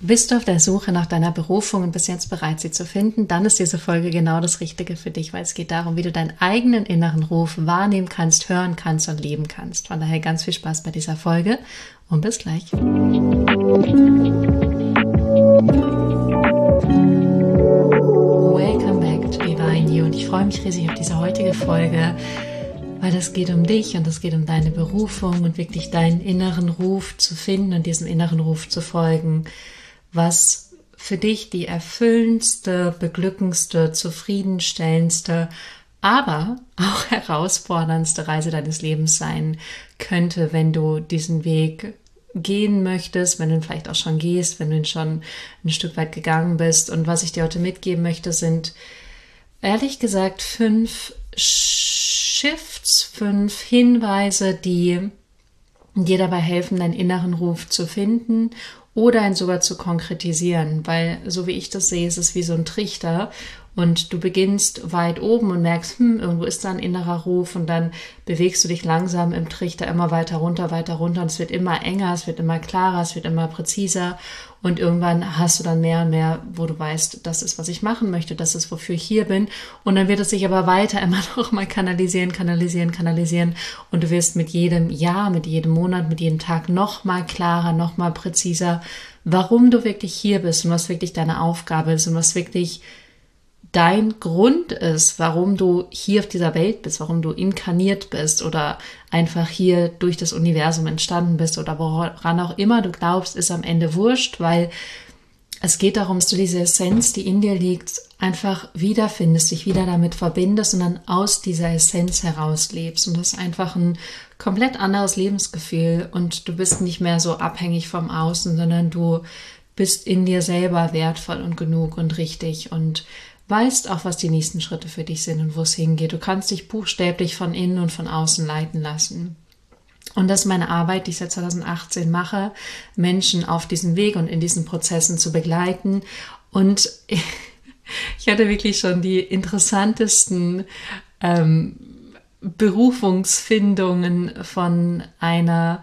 Bist du auf der Suche nach deiner Berufung und bist jetzt bereit, sie zu finden? Dann ist diese Folge genau das Richtige für dich, weil es geht darum, wie du deinen eigenen inneren Ruf wahrnehmen kannst, hören kannst und leben kannst. Von daher ganz viel Spaß bei dieser Folge und bis gleich. Welcome back to Divine You und ich freue mich riesig auf diese heutige Folge, weil es geht um dich und es geht um deine Berufung und wirklich deinen inneren Ruf zu finden und diesem inneren Ruf zu folgen, was für dich die erfüllendste, beglückendste, zufriedenstellendste, aber auch herausforderndste Reise deines Lebens sein könnte, wenn du diesen Weg gehen möchtest, wenn du ihn vielleicht auch schon gehst, wenn du ihn schon ein Stück weit gegangen bist. Und was ich dir heute mitgeben möchte, sind ehrlich gesagt 5 Shifts, 5 Hinweise, die dir dabei helfen, deinen inneren Ruf zu finden oder ihn sogar zu konkretisieren, weil so wie ich das sehe, ist es wie so ein Trichter und du beginnst weit oben und merkst, irgendwo ist da ein innerer Ruf und dann bewegst du dich langsam im Trichter immer weiter runter und es wird immer enger, es wird immer klarer, es wird immer präziser und irgendwann hast du dann mehr und mehr, wo du weißt, das ist, was ich machen möchte, das ist, wofür ich hier bin und dann wird es sich aber weiter immer noch mal kanalisieren und du wirst mit jedem Jahr, mit jedem Monat, mit jedem Tag noch mal klarer, noch mal präziser, warum du wirklich hier bist und was wirklich deine Aufgabe ist und was wirklich dein Grund ist, warum du hier auf dieser Welt bist, warum du inkarniert bist oder einfach hier durch das Universum entstanden bist oder woran auch immer du glaubst, ist am Ende wurscht, weil es geht darum, dass du diese Essenz, die in dir liegt, einfach wiederfindest, dich wieder damit verbindest und dann aus dieser Essenz heraus lebst. Und das ist einfach ein komplett anderes Lebensgefühl und du bist nicht mehr so abhängig vom Außen, sondern du bist in dir selber wertvoll und genug und richtig und weißt auch, was die nächsten Schritte für dich sind und wo es hingeht. Du kannst dich buchstäblich von innen und von außen leiten lassen. Und das ist meine Arbeit, die ich seit 2018 mache, Menschen auf diesem Weg und in diesen Prozessen zu begleiten. Und ich hatte wirklich schon die interessantesten Berufungsfindungen von einer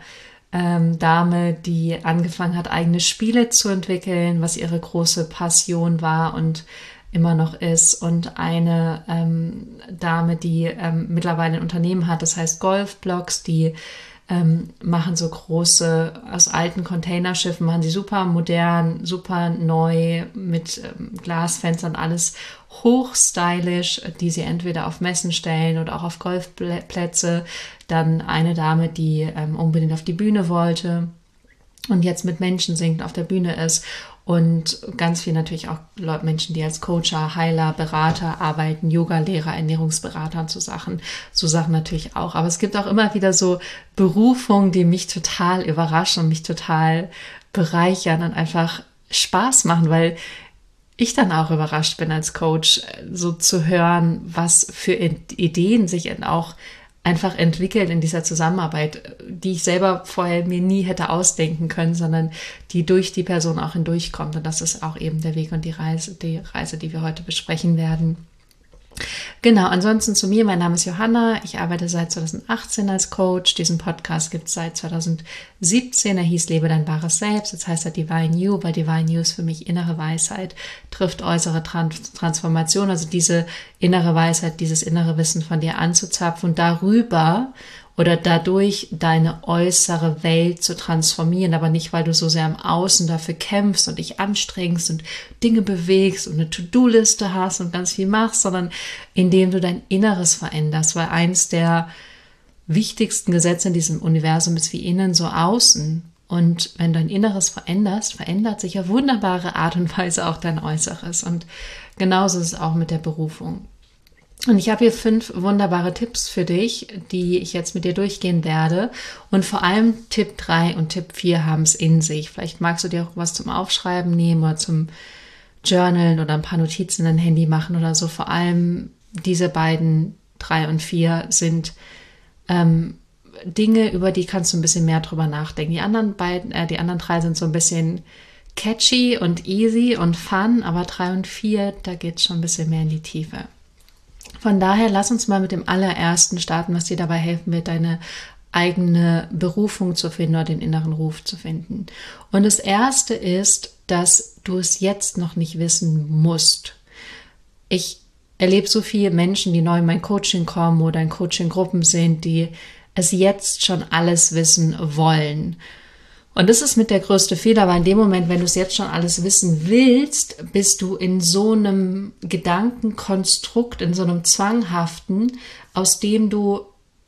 Dame, die angefangen hat, eigene Spiele zu entwickeln, was ihre große Passion war und immer noch ist, und eine Dame, die mittlerweile ein Unternehmen hat, das heißt Golfblocks, die machen so große, aus alten Containerschiffen, machen sie super modern, super neu, mit Glasfenstern, alles hochstylisch, die sie entweder auf Messen stellen oder auch auf Golfplätze. Dann eine Dame, die unbedingt auf die Bühne wollte und jetzt mit Menschen singt, auf der Bühne ist. Und ganz viel natürlich auch Menschen, die als Coacher, Heiler, Berater arbeiten, Yoga-Lehrer, Ernährungsberater und so Sachen natürlich auch. Aber es gibt auch immer wieder so Berufungen, die mich total überraschen und mich total bereichern und einfach Spaß machen, weil ich dann auch überrascht bin als Coach, so zu hören, was für Ideen sich auch einfach entwickelt in dieser Zusammenarbeit, die ich selber vorher mir nie hätte ausdenken können, sondern die durch die Person auch hindurchkommt. Und das ist auch eben der Weg und die Reise, die wir heute besprechen werden. Genau, ansonsten zu mir, mein Name ist Johanna, ich arbeite seit 2018 als Coach, diesen Podcast gibt es seit 2017, er hieß Lebe dein wahres Selbst, jetzt heißt er Divine You, weil Divine You ist für mich innere Weisheit, trifft äußere Transformation, also diese innere Weisheit, dieses innere Wissen von dir anzuzapfen und darüber oder dadurch deine äußere Welt zu transformieren, aber nicht, weil du so sehr im Außen dafür kämpfst und dich anstrengst und Dinge bewegst und eine To-Do-Liste hast und ganz viel machst, sondern indem du dein Inneres veränderst, weil eins der wichtigsten Gesetze in diesem Universum ist wie innen, so außen. Und wenn du dein Inneres veränderst, verändert sich auf wunderbare Art und Weise auch dein Äußeres. Und genauso ist es auch mit der Berufung. Und ich habe hier 5 wunderbare Tipps für dich, die ich jetzt mit dir durchgehen werde. Und vor allem Tipp 3 und Tipp 4 haben es in sich. Vielleicht magst du dir auch was zum Aufschreiben nehmen oder zum Journalen oder ein paar Notizen in dein Handy machen oder so. Vor allem diese beiden, 3 und 4, sind Dinge, über die kannst du ein bisschen mehr drüber nachdenken. Die anderen 3 sind so ein bisschen catchy und easy und fun, aber 3 und 4, da geht es schon ein bisschen mehr in die Tiefe. Von daher lass uns mal mit dem allerersten starten, was dir dabei helfen wird, deine eigene Berufung zu finden oder den inneren Ruf zu finden. Und das Erste ist, dass du es jetzt noch nicht wissen musst. Ich erlebe so viele Menschen, die neu in mein Coaching kommen oder in Coaching-Gruppen sind, die es jetzt schon alles wissen wollen. Und das ist mit der größte Fehler, weil in dem Moment, wenn du es jetzt schon alles wissen willst, bist du in so einem Gedankenkonstrukt, in so einem Zwanghaften, aus dem du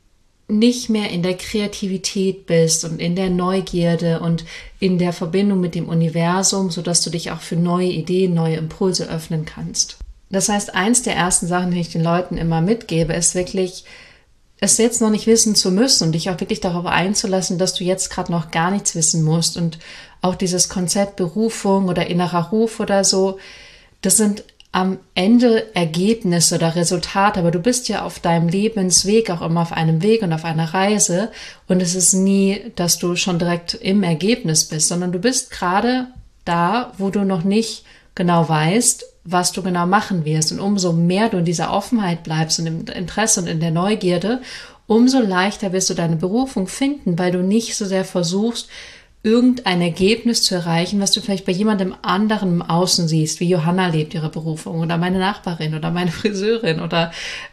nicht mehr in der Kreativität bist und in der Neugierde und in der Verbindung mit dem Universum, sodass du dich auch für neue Ideen, neue Impulse öffnen kannst. Das heißt, eins der ersten Sachen, die ich den Leuten immer mitgebe, ist wirklich, es jetzt noch nicht wissen zu müssen und dich auch wirklich darauf einzulassen, dass du jetzt gerade noch gar nichts wissen musst. Und auch dieses Konzept Berufung oder innerer Ruf oder so, das sind am Ende Ergebnisse oder Resultate, aber du bist ja auf deinem Lebensweg auch immer auf einem Weg und auf einer Reise und es ist nie, dass du schon direkt im Ergebnis bist, sondern du bist gerade da, wo du noch nicht genau weißt, was du genau machen wirst. Und umso mehr du in dieser Offenheit bleibst und im Interesse und in der Neugierde, umso leichter wirst du deine Berufung finden, weil du nicht so sehr versuchst, irgendein Ergebnis zu erreichen, was du vielleicht bei jemandem anderen im Außen siehst, wie Johanna lebt ihre Berufung oder meine Nachbarin oder meine Friseurin oder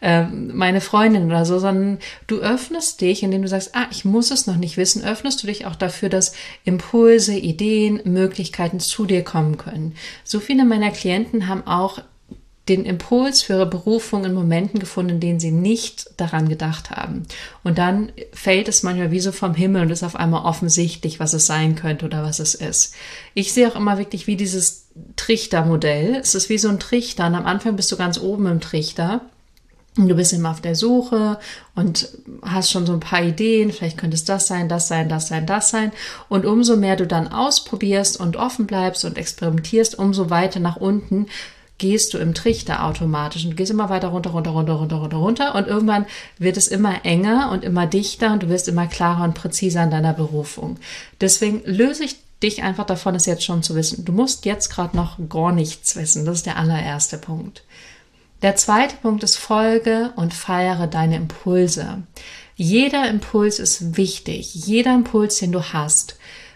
meine Freundin oder so, sondern du öffnest dich, indem du sagst, ich muss es noch nicht wissen, öffnest du dich auch dafür, dass Impulse, Ideen, Möglichkeiten zu dir kommen können. So viele meiner Klienten haben auch den Impuls für ihre Berufung in Momenten gefunden, in denen sie nicht daran gedacht haben. Und dann fällt es manchmal wie so vom Himmel und ist auf einmal offensichtlich, was es sein könnte oder was es ist. Ich sehe auch immer wirklich wie dieses Trichtermodell. Es ist wie so ein Trichter und am Anfang bist du ganz oben im Trichter. Und du bist immer auf der Suche und hast schon so ein paar Ideen, vielleicht könnte es das sein, das sein, das sein, das sein. Und umso mehr du dann ausprobierst und offen bleibst und experimentierst, umso weiter nach unten gehst du im Trichter automatisch und du gehst immer weiter runter, runter, runter, runter, runter, runter und irgendwann wird es immer enger und immer dichter und du wirst immer klarer und präziser in deiner Berufung. Deswegen löse ich dich einfach davon, es jetzt schon zu wissen. Du musst jetzt gerade noch gar nichts wissen. Das ist der allererste Punkt. Der zweite Punkt ist, folge und feiere deine Impulse. Jeder Impuls ist wichtig. Jeder Impuls, den du hast.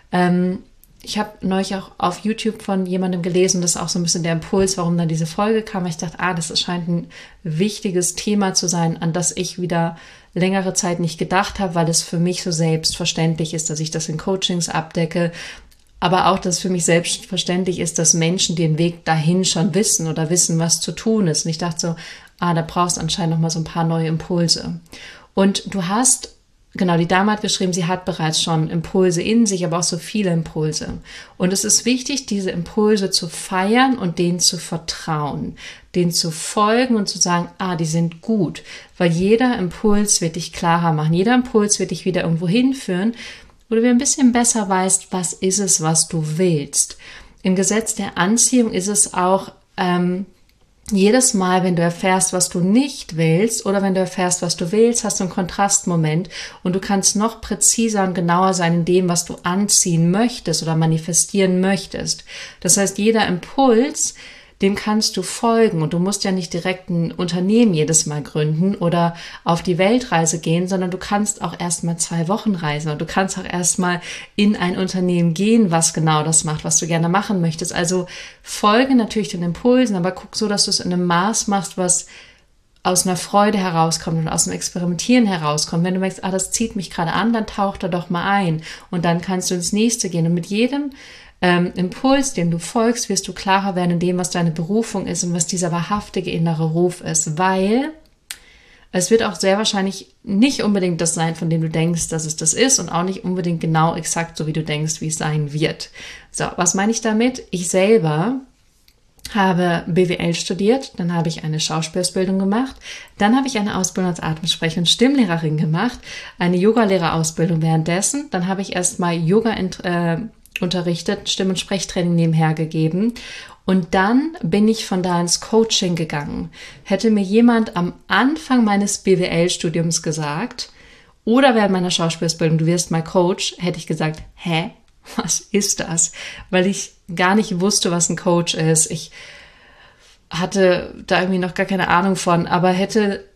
Ich habe neulich auch auf YouTube von jemandem gelesen, das ist auch so ein bisschen der Impuls, warum dann diese Folge kam. Ich dachte, das scheint ein wichtiges Thema zu sein, an das ich wieder längere Zeit nicht gedacht habe, weil es für mich so selbstverständlich ist, dass ich das in Coachings abdecke. Aber auch, dass es für mich selbstverständlich ist, dass Menschen den Weg dahin schon wissen oder wissen, was zu tun ist. Und ich dachte so, da brauchst du anscheinend noch mal so ein paar neue Impulse. Und du hast, genau, die Dame hat geschrieben, sie hat bereits schon Impulse in sich, aber auch so viele Impulse. Und es ist wichtig, diese Impulse zu feiern und denen zu vertrauen, denen zu folgen und zu sagen, die sind gut. Weil jeder Impuls wird dich klarer machen. Jeder Impuls wird dich wieder irgendwo hinführen, wo du ein bisschen besser weißt, was ist es, was du willst. Im Gesetz der Anziehung ist es auch jedes Mal, wenn du erfährst, was du nicht willst oder wenn du erfährst, was du willst, hast du einen Kontrastmoment und du kannst noch präziser und genauer sein in dem, was du anziehen möchtest oder manifestieren möchtest. Das heißt, jeder Impuls, dem kannst du folgen und du musst ja nicht direkt ein Unternehmen jedes Mal gründen oder auf die Weltreise gehen, sondern du kannst auch erstmal 2 Wochen reisen und du kannst auch erstmal in ein Unternehmen gehen, was genau das macht, was du gerne machen möchtest. Also folge natürlich den Impulsen, aber guck so, dass du es in einem Maß machst, was aus einer Freude herauskommt und aus dem Experimentieren herauskommt. Wenn du merkst, das zieht mich gerade an, dann tauch da doch mal ein und dann kannst du ins nächste gehen und mit jedem Impuls, dem du folgst, wirst du klarer werden in dem, was deine Berufung ist und was dieser wahrhaftige innere Ruf ist, weil es wird auch sehr wahrscheinlich nicht unbedingt das sein, von dem du denkst, dass es das ist und auch nicht unbedingt genau exakt so, wie du denkst, wie es sein wird. So, was meine ich damit? Ich selber habe BWL studiert, dann habe ich eine Schauspielausbildung gemacht, dann habe ich eine Ausbildung als Atemsprecher- und Stimmlehrerin gemacht, eine Yogalehrerausbildung währenddessen, dann habe ich erstmal Yoga unterrichtet, Stimm- und Sprechtraining nebenher gegeben und dann bin ich von da ins Coaching gegangen. Hätte mir jemand am Anfang meines BWL-Studiums gesagt oder während meiner Schauspielausbildung, du wirst mal Coach, hätte ich gesagt, was ist das? Weil ich gar nicht wusste, was ein Coach ist. Ich hatte da irgendwie noch gar keine Ahnung von, aber hätte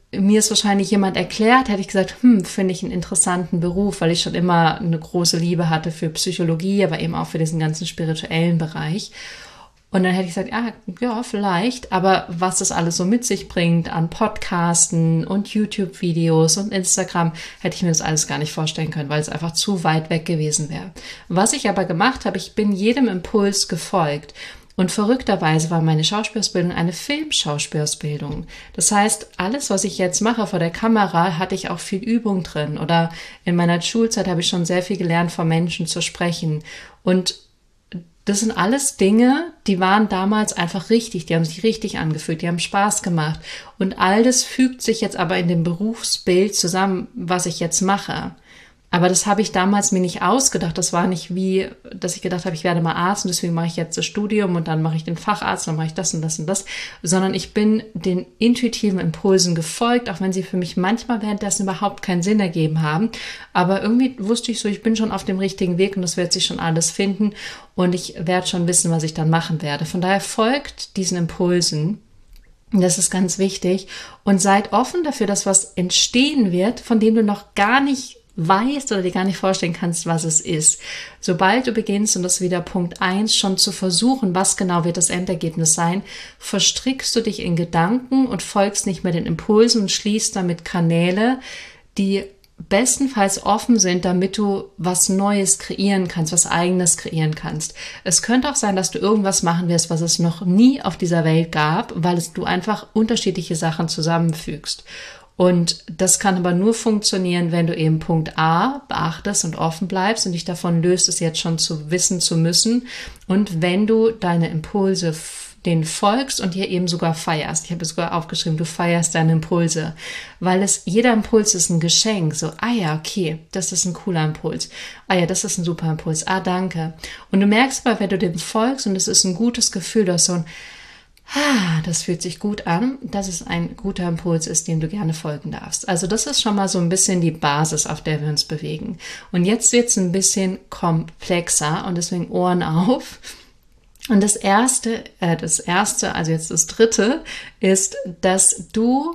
mir es wahrscheinlich jemand erklärt, hätte ich gesagt, finde ich einen interessanten Beruf, weil ich schon immer eine große Liebe hatte für Psychologie, aber eben auch für diesen ganzen spirituellen Bereich. Und dann hätte ich gesagt, ja, vielleicht, aber was das alles so mit sich bringt an Podcasten und YouTube-Videos und Instagram, hätte ich mir das alles gar nicht vorstellen können, weil es einfach zu weit weg gewesen wäre. Was ich aber gemacht habe, ich bin jedem Impuls gefolgt. Und verrückterweise war meine Schauspielausbildung eine Filmschauspielausbildung. Das heißt, alles, was ich jetzt mache vor der Kamera, hatte ich auch viel Übung drin. Oder in meiner Schulzeit habe ich schon sehr viel gelernt, vor Menschen zu sprechen. Und das sind alles Dinge, die waren damals einfach richtig, die haben sich richtig angefühlt, die haben Spaß gemacht. Und all das fügt sich jetzt aber in dem Berufsbild zusammen, was ich jetzt mache. Aber das habe ich damals mir nicht ausgedacht. Das war nicht wie, dass ich gedacht habe, ich werde mal Arzt und deswegen mache ich jetzt das Studium und dann mache ich den Facharzt, dann mache ich das und das und das. Sondern ich bin den intuitiven Impulsen gefolgt, auch wenn sie für mich manchmal währenddessen überhaupt keinen Sinn ergeben haben. Aber irgendwie wusste ich so, ich bin schon auf dem richtigen Weg und das wird sich schon alles finden und ich werde schon wissen, was ich dann machen werde. Von daher folgt diesen Impulsen. Das ist ganz wichtig. Und seid offen dafür, dass was entstehen wird, von dem du noch gar nicht weißt oder dir gar nicht vorstellen kannst, was es ist. Sobald du beginnst, und das ist wieder Punkt 1, schon zu versuchen, was genau wird das Endergebnis sein, verstrickst du dich in Gedanken und folgst nicht mehr den Impulsen und schließt damit Kanäle, die bestenfalls offen sind, damit du was Neues kreieren kannst, was Eigenes kreieren kannst. Es könnte auch sein, dass du irgendwas machen wirst, was es noch nie auf dieser Welt gab, weil du einfach unterschiedliche Sachen zusammenfügst. Und das kann aber nur funktionieren, wenn du eben Punkt A beachtest und offen bleibst und dich davon löst, es jetzt schon zu wissen zu müssen. Und wenn du deine Impulse denen folgst und hier eben sogar feierst. Ich habe sogar aufgeschrieben, du feierst deine Impulse, weil jeder Impuls ist ein Geschenk. So, ja, okay, das ist ein cooler Impuls. Ja, das ist ein super Impuls. Danke. Und du merkst aber, wenn du dem folgst und es ist ein gutes Gefühl, du hast so ein das fühlt sich gut an, dass es ein guter Impuls ist, dem du gerne folgen darfst. Also das ist schon mal so ein bisschen die Basis, auf der wir uns bewegen. Und jetzt wird es ein bisschen komplexer und deswegen Ohren auf. Und das erste, also jetzt das dritte, ist, dass du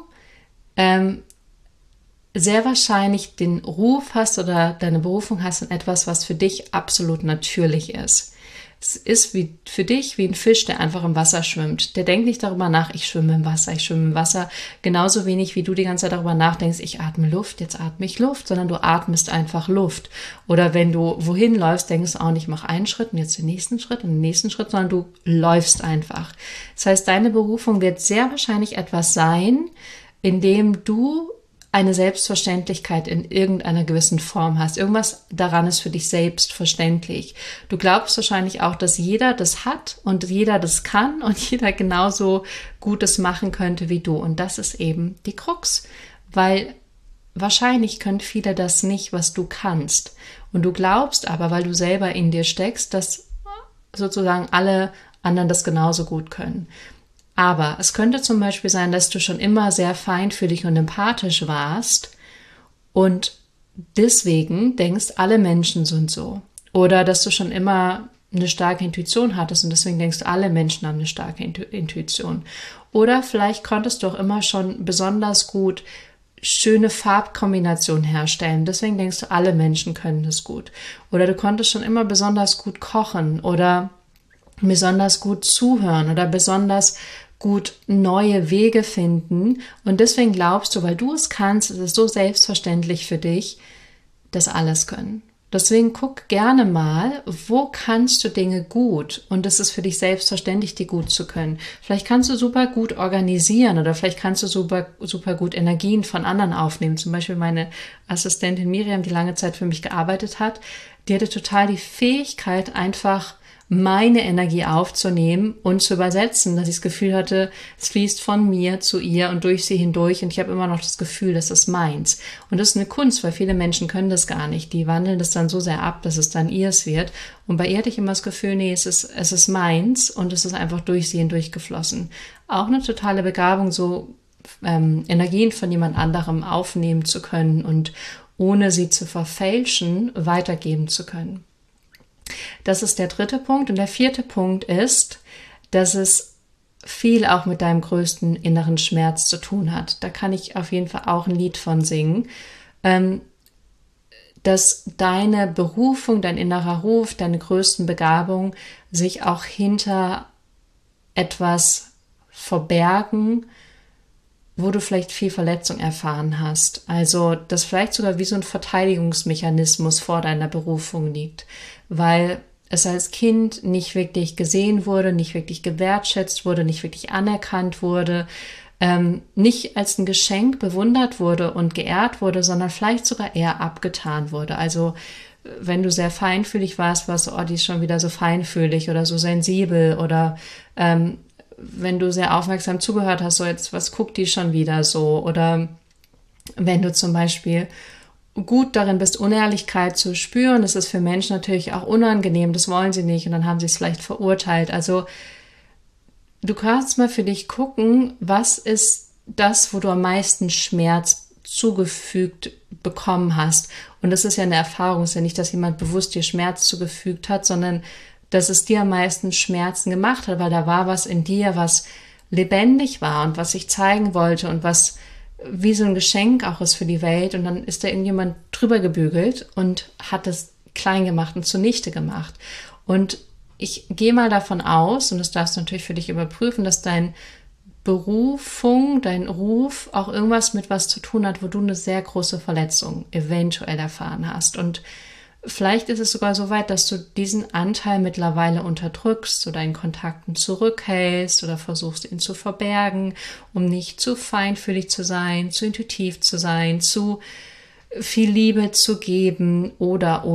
sehr wahrscheinlich den Ruf hast oder deine Berufung hast in etwas, was für dich absolut natürlich ist. Es ist für dich wie ein Fisch, der einfach im Wasser schwimmt. Der denkt nicht darüber nach, ich schwimme im Wasser. Genauso wenig wie du die ganze Zeit darüber nachdenkst, ich atme Luft, jetzt atme ich Luft, sondern du atmest einfach Luft. Oder wenn du wohin läufst, denkst du auch nicht, mach einen Schritt und jetzt den nächsten Schritt und den nächsten Schritt, sondern du läufst einfach. Das heißt, deine Berufung wird sehr wahrscheinlich etwas sein, in dem du eine Selbstverständlichkeit in irgendeiner gewissen Form hast. Irgendwas daran ist für dich selbstverständlich. Du glaubst wahrscheinlich auch, dass jeder das hat und jeder das kann und jeder genauso Gutes machen könnte wie du. Und das ist eben die Krux, weil wahrscheinlich können viele das nicht, was du kannst. Und du glaubst aber, weil du selber in dir steckst, dass sozusagen alle anderen das genauso gut können. Aber es könnte zum Beispiel sein, dass du schon immer sehr feinfühlig und empathisch warst und deswegen denkst, alle Menschen sind so. Oder dass du schon immer eine starke Intuition hattest und deswegen denkst, alle Menschen haben eine starke Intuition. Oder vielleicht konntest du auch immer schon besonders gut schöne Farbkombinationen herstellen. Deswegen denkst du, alle Menschen können das gut. Oder du konntest schon immer besonders gut kochen oder besonders gut zuhören oder besonders gut neue Wege finden und deswegen glaubst du, weil du es kannst, ist es so selbstverständlich für dich, dass alles können. Deswegen guck gerne mal, wo kannst du Dinge gut und es ist für dich selbstverständlich, die gut zu können. Vielleicht kannst du super gut organisieren oder vielleicht kannst du super gut Energien von anderen aufnehmen. Zum Beispiel meine Assistentin Miriam, die lange Zeit für mich gearbeitet hat, die hatte total die Fähigkeit, einfach meine Energie aufzunehmen und zu übersetzen, dass ich das Gefühl hatte, es fließt von mir zu ihr und durch sie hindurch und ich habe immer noch das Gefühl, das ist meins. Und das ist eine Kunst, weil viele Menschen können das gar nicht. Die wandeln das dann so sehr ab, dass es dann ihrs wird. Und bei ihr hatte ich immer das Gefühl, nee, es ist meins und es ist einfach durch sie hindurch geflossen. Auch eine totale Begabung, so Energien von jemand anderem aufnehmen zu können und ohne sie zu verfälschen, weitergeben zu können. Das ist der dritte Punkt. Und der vierte Punkt ist, dass es viel auch mit deinem größten inneren Schmerz zu tun hat. Da kann ich auf jeden Fall auch ein Lied von singen, dass deine Berufung, dein innerer Ruf, deine größten Begabungen sich auch hinter etwas verbergen, wo du vielleicht viel Verletzung erfahren hast. Also das vielleicht sogar wie so ein Verteidigungsmechanismus vor deiner Berufung liegt, weil es als Kind nicht wirklich gesehen wurde, nicht wirklich gewertschätzt wurde, nicht wirklich anerkannt wurde, nicht als ein Geschenk bewundert wurde und geehrt wurde, sondern vielleicht sogar eher abgetan wurde. Also wenn du sehr feinfühlig warst, warst du, oh, die ist schon wieder so feinfühlig oder so sensibel oder wenn du sehr aufmerksam zugehört hast, so jetzt, was guckt die schon wieder so? Oder wenn du zum Beispiel gut darin bist, Unehrlichkeit zu spüren, das ist für Menschen natürlich auch unangenehm, das wollen sie nicht und dann haben sie es vielleicht verurteilt. Also du kannst mal für dich gucken, was ist das, wo du am meisten Schmerz zugefügt bekommen hast. Und das ist ja eine Erfahrung, es ist ja nicht, dass jemand bewusst dir Schmerz zugefügt hat, sondern dass es dir am meisten Schmerzen gemacht hat, weil da war was in dir, was lebendig war und was sich zeigen wollte und was wie so ein Geschenk auch ist für die Welt. Und dann ist da irgendjemand drüber gebügelt und hat es klein gemacht und zunichte gemacht. Und ich gehe mal davon aus, und das darfst du natürlich für dich überprüfen, dass dein Berufung, dein Ruf auch irgendwas mit was zu tun hat, wo du eine sehr große Verletzung eventuell erfahren hast. Und vielleicht ist es sogar so weit, dass du diesen Anteil mittlerweile unterdrückst oder in Kontakten zurückhältst oder versuchst, ihn zu verbergen, um nicht zu feinfühlig zu sein, zu intuitiv zu sein, zu viel Liebe zu geben oder,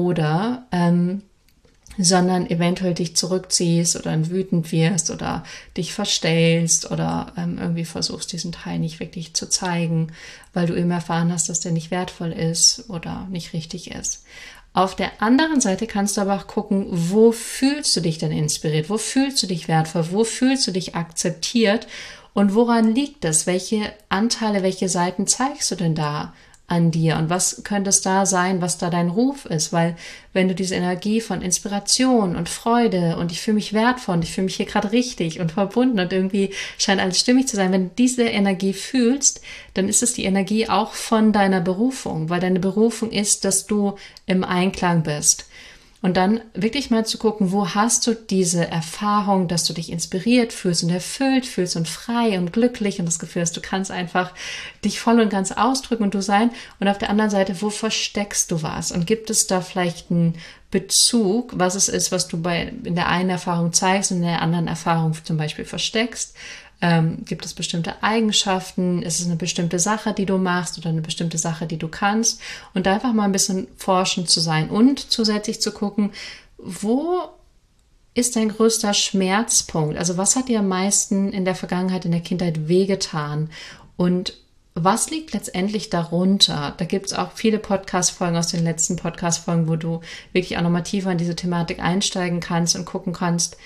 sondern eventuell dich zurückziehst oder wütend wirst oder dich verstellst oder irgendwie versuchst, diesen Teil nicht wirklich zu zeigen, weil du eben erfahren hast, dass der nicht wertvoll ist oder nicht richtig ist. Auf der anderen Seite kannst du aber auch gucken, wo fühlst du dich denn inspiriert, wo fühlst du dich wertvoll, wo fühlst du dich akzeptiert und woran liegt das? Welche Anteile, welche Seiten zeigst du denn da an dir und was könnte es da sein, was da dein Ruf ist, weil wenn du diese Energie von Inspiration und Freude und ich fühle mich wertvoll und ich fühle mich hier gerade richtig und verbunden und irgendwie scheint alles stimmig zu sein, wenn du diese Energie fühlst, dann ist es die Energie auch von deiner Berufung, weil deine Berufung ist, dass du im Einklang bist. Und dann wirklich mal zu gucken, wo hast du diese Erfahrung, dass du dich inspiriert fühlst und erfüllt fühlst und frei und glücklich und das Gefühl hast, du kannst einfach dich voll und ganz ausdrücken und du sein. Und auf der anderen Seite, wo versteckst du was? Und gibt es da vielleicht einen Bezug, was es ist, was du in der einen Erfahrung zeigst und in der anderen Erfahrung zum Beispiel versteckst? Gibt es bestimmte Eigenschaften? Ist es eine bestimmte Sache, die du machst oder eine bestimmte Sache, die du kannst? Und da einfach mal ein bisschen forschend zu sein und zusätzlich zu gucken, wo ist dein größter Schmerzpunkt? Also was hat dir am meisten in der Vergangenheit, in der Kindheit wehgetan? Und was liegt letztendlich darunter? Da gibt es auch viele Podcast-Folgen aus den letzten Podcast-Folgen, wo du wirklich auch nochmal tiefer in diese Thematik einsteigen kannst und gucken kannst,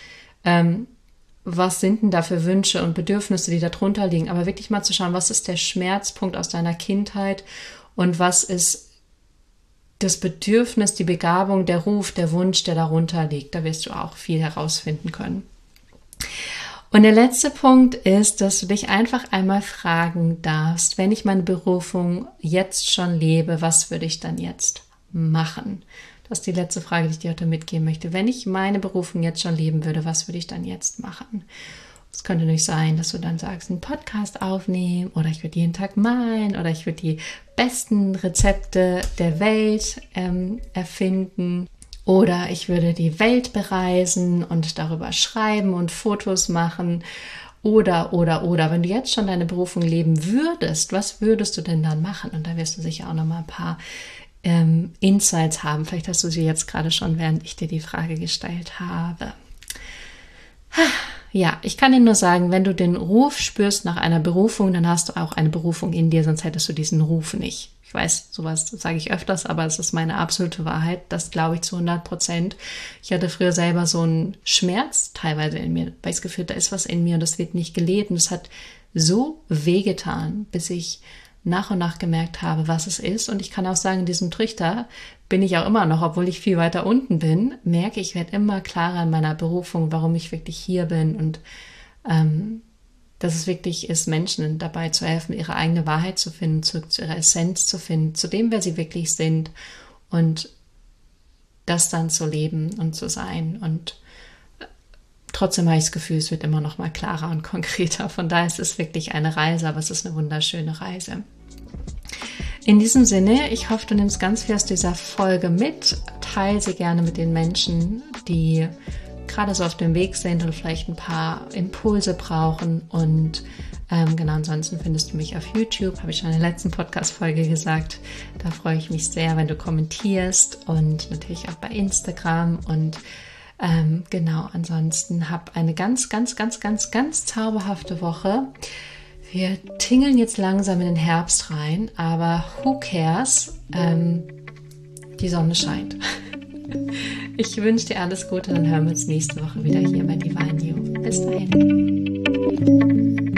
was sind denn da für Wünsche und Bedürfnisse, die da drunter liegen? Aber wirklich mal zu schauen, was ist der Schmerzpunkt aus deiner Kindheit und was ist das Bedürfnis, die Begabung, der Ruf, der Wunsch, der darunter liegt. Da wirst du auch viel herausfinden können. Und der letzte Punkt ist, dass du dich einfach einmal fragen darfst, wenn ich meine Berufung jetzt schon lebe, was würde ich dann jetzt machen? Das ist die letzte Frage, die ich dir heute mitgeben möchte. Wenn ich meine Berufung jetzt schon leben würde, was würde ich dann jetzt machen? Es könnte nicht sein, dass du dann sagst, einen Podcast aufnehmen oder ich würde jeden Tag malen oder ich würde die besten Rezepte der Welt erfinden oder ich würde die Welt bereisen und darüber schreiben und Fotos machen oder. Wenn du jetzt schon deine Berufung leben würdest, was würdest du denn dann machen? Und da wirst du sicher auch noch mal ein paar Insights haben. Vielleicht hast du sie jetzt gerade schon, während ich dir die Frage gestellt habe. Ja, ich kann dir nur sagen, wenn du den Ruf spürst nach einer Berufung, dann hast du auch eine Berufung in dir, sonst hättest du diesen Ruf nicht. Ich weiß, sowas sage ich öfters, aber es ist meine absolute Wahrheit. Das glaube ich zu 100%. Ich hatte früher selber so einen Schmerz teilweise in mir, weil ich das Gefühl, da ist was in mir und das wird nicht gelebt. Und es hat so wehgetan, bis ich nach und nach gemerkt habe, was es ist. Und ich kann auch sagen, in diesem Trichter bin ich auch immer noch, obwohl ich viel weiter unten bin, merke ich, werde immer klarer in meiner Berufung, warum ich wirklich hier bin und dass es wirklich ist, Menschen dabei zu helfen, ihre eigene Wahrheit zu finden, zurück zu ihrer Essenz zu finden, zu dem, wer sie wirklich sind und das dann zu leben und zu sein. Und trotzdem habe ich das Gefühl, es wird immer noch mal klarer und konkreter. Von daher ist es wirklich eine Reise, aber es ist eine wunderschöne Reise. In diesem Sinne, ich hoffe, du nimmst ganz viel aus dieser Folge mit. Teile sie gerne mit den Menschen, die gerade so auf dem Weg sind und vielleicht ein paar Impulse brauchen. Und genau, ansonsten findest du mich auf YouTube, habe ich schon in der letzten Podcast-Folge gesagt. Da freue ich mich sehr, wenn du kommentierst und natürlich auch bei Instagram. Und genau, ansonsten hab eine ganz, ganz, ganz, ganz, ganz zauberhafte Woche. Wir tingeln jetzt langsam in den Herbst rein, aber who cares? Die Sonne scheint. Ich wünsche dir alles Gute und dann hören wir uns nächste Woche wieder hier bei Divine You. Bis dahin.